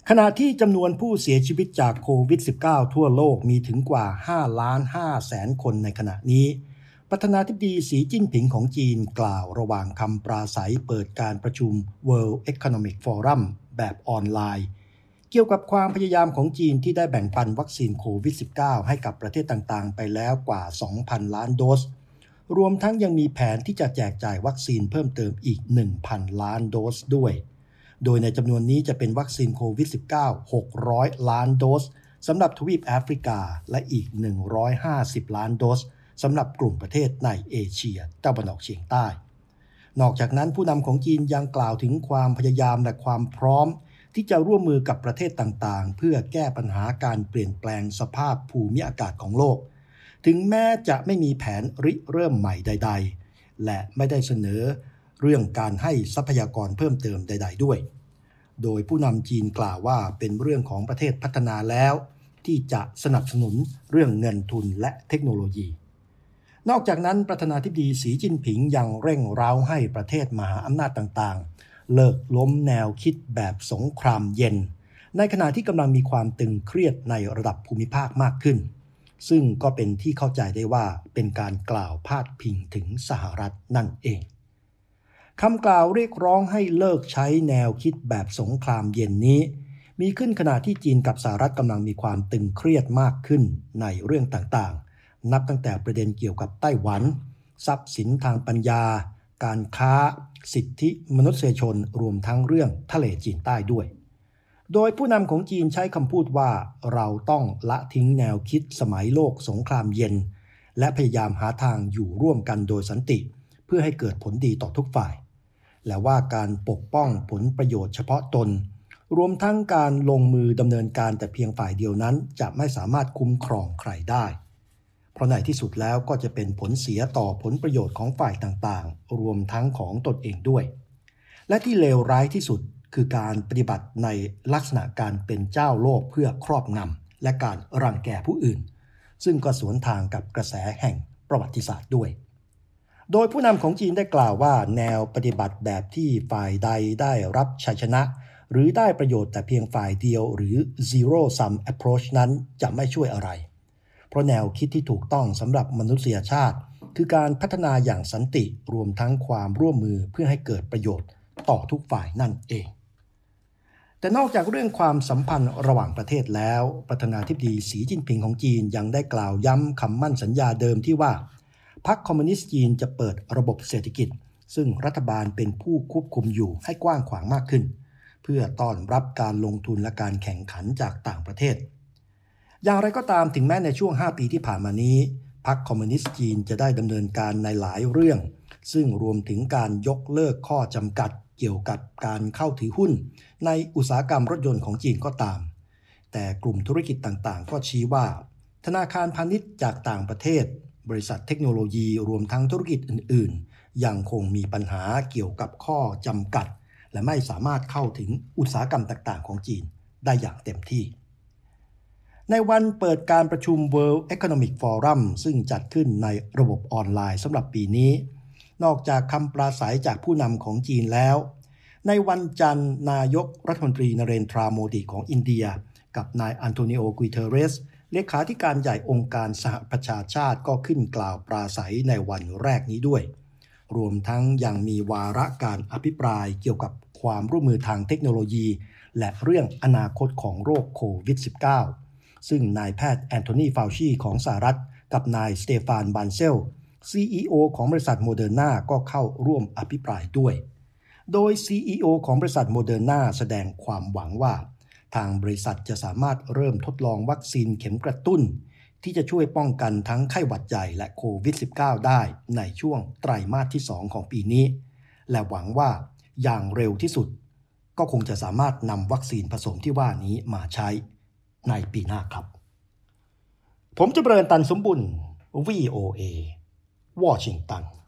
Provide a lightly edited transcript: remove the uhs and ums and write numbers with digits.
ขณะที่จำนวนผู้เสียชีวิตจากโควิด -19 ทั่วโลกมีถึงกว่า 5,500,000 คนในขณะนี้ประธานาธิบดีสีจิ้นผิงของจีนกล่าวระหว่างคำปราศรัยเปิดการประชุม World Economic Forum แบบออนไลน์เกี่ยวกับความพยายามของจีนที่ได้แบ่งปันวัคซีนโควิด -19 ให้กับประเทศต่างๆไปแล้วกว่า 2,000 ล้านโดสรวมทั้งยังมีแผนที่จะแจกจ่ายวัคซีนเพิ่มเติมอีก 1,000 ล้านโดสด้วยโดยในจำนวนนี้จะเป็นวัคซีนโควิด -19 600 ล้านโดสสำหรับทวีปแอฟริกาและอีก150 ล้านโดสสำหรับกลุ่มประเทศในเอเชียตะวันออกเฉียงใต้นอกจากนั้นผู้นำของจีนยังกล่าวถึงความพยายามและความพร้อมที่จะร่วมมือกับประเทศต่างๆเพื่อแก้ปัญหาการเปลี่ยนแปลงสภาพภูมิอากาศของโลกถึงแม้จะไม่มีแผนริเริ่มใหม่ใดๆและไม่ได้เสนอเรื่องการให้ทรัพยากรเพิ่มเติมใดๆด้วยโดยผู้นำจีนกล่าวว่าเป็นเรื่องของประเทศพัฒนาแล้วที่จะสนับสนุนเรื่องเงินทุนและเทคโนโลยีนอกจากนั้นประธานาธิบดีสีจิ้นผิงยังเร่งเร้าให้ประเทศมหาอำนาจต่างๆเลิกล้มแนวคิดแบบสงครามเย็นในขณะที่กำลังมีความตึงเครียดในระดับภูมิภาคมากขึ้นซึ่งก็เป็นที่เข้าใจได้ว่าเป็นการกล่าวพาดพิงถึงสหรัฐนั่นเองคำกล่าวเรียกร้องให้เลิกใช้แนวคิดแบบสงครามเย็นนี้มีขึ้นขณะที่จีนกับสหรัฐกำลังมีความตึงเครียดมากขึ้นในเรื่องต่างๆนับตั้งแต่ประเด็นเกี่ยวกับไต้หวันทรัพย์สินทางปัญญาการค้าสิทธิมนุษยชนรวมทั้งเรื่องทะเลจีนใต้ด้วยโดยผู้นำของจีนใช้คำพูดว่าเราต้องละทิ้งแนวคิดสมัยโลกสงครามเย็นและพยายามหาทางอยู่ร่วมกันโดยสันติเพื่อให้เกิดผลดีต่อทุกฝ่ายและว่าการปกป้องผลประโยชน์เฉพาะตนรวมทั้งการลงมือดำเนินการแต่เพียงฝ่ายเดียวนั้นจะไม่สามารถคุ้มครองใครได้เพราะในที่สุดแล้วก็จะเป็นผลเสียต่อผลประโยชน์ของฝ่ายต่างๆรวมทั้งของตนเองด้วยและที่เลวร้ายที่สุดคือการปฏิบัติในลักษณะการเป็นเจ้าโลกเพื่อครอบงำและการรังแกผู้อื่นซึ่งก็สวนทางกับกระแสแห่งประวัติศาสตร์ด้วยโดยผู้นำของจีนได้กล่าวว่าแนวปฏิบัติแบบที่ฝ่ายใดได้รับชัยชนะหรือได้ประโยชน์แต่เพียงฝ่ายเดียวหรือ zero sum approach นั้นจะไม่ช่วยอะไรเพราะแนวคิดที่ถูกต้องสำหรับมนุษยชาติคือการพัฒนาอย่างสันติรวมทั้งความร่วมมือเพื่อให้เกิดประโยชน์ต่อทุกฝ่ายนั่นเองแต่นอกจากเรื่องความสัมพันธ์ระหว่างประเทศแล้วประธานาธิบดีสีจิ้นผิงของจีนยังได้กล่าวย้ำคำมั่นสัญญาเดิมที่ว่าพรรคคอมมิวนิสต์จีนจะเปิดระบบเศรษฐกิจซึ่งรัฐบาลเป็นผู้ควบคุมอยู่ให้กว้างขวางมากขึ้นเพื่อต้อนรับการลงทุนและการแข่งขันจากต่างประเทศอย่างไรก็ตามถึงแม้ในช่วง5ปีที่ผ่านมานี้พรรคคอมมิวนิสต์จีนจะได้ดำเนินการในหลายเรื่องซึ่งรวมถึงการยกเลิกข้อจำกัดเกี่ยวกับการเข้าถือหุ้นในอุตสาหกรรมรถยนต์ของจีนก็ตามแต่กลุ่มธุรกิจต่างๆก็ชี้ว่าธนาคารพาณิชย์จากต่างประเทศบริษัทเทคโนโลยีรวมทั้งธุรกิจอื่นๆยังคงมีปัญหาเกี่ยวกับข้อจำกัดและไม่สามารถเข้าถึงอุตสาหกรรมต่างๆของจีนได้อย่างเต็มที่ในวันเปิดการประชุม World Economic Forum ซึ่งจัดขึ้นในระบบออนไลน์สำหรับปีนี้นอกจากคำปราศรัยจากผู้นำของจีนแล้วในวันจันทร์นายกรัฐมนตรีนเรนทราโมดีของอินเดียกับนายอันโทนิโอ กุยเทเรสเลขาธิการใหญ่องค์การสหประชาชาติก็ขึ้นกล่าวปราศรัยในวันแรกนี้ด้วยรวมทั้งยังมีวาระการอภิปรายเกี่ยวกับความร่วมมือทางเทคโนโลยีและเรื่องอนาคตของโรคโควิด -19 ซึ่งนายแพทย์แอนโทนี ฟาวชีของสหรัฐกับนายสเตฟาน บานเซล CEO ของบริษัทโมเดอร์นาก็เข้าร่วมอภิปรายด้วยโดย CEO ของบริษัทโมเดอร์นาแสดงความหวังว่าทางบริษัทจะสามารถเริ่มทดลองวัคซีนเข็มกระตุ้นที่จะช่วยป้องกันทั้งไข้หวัดใหญ่และโควิด -19 ได้ในช่วงไตรมาสที่2ของปีนี้และหวังว่าอย่างเร็วที่สุดก็คงจะสามารถนำวัคซีนผสมที่ว่านี้มาใช้ในปีหน้าครับผมจะเจริญตันสมบุญ VOA วอชิงตัน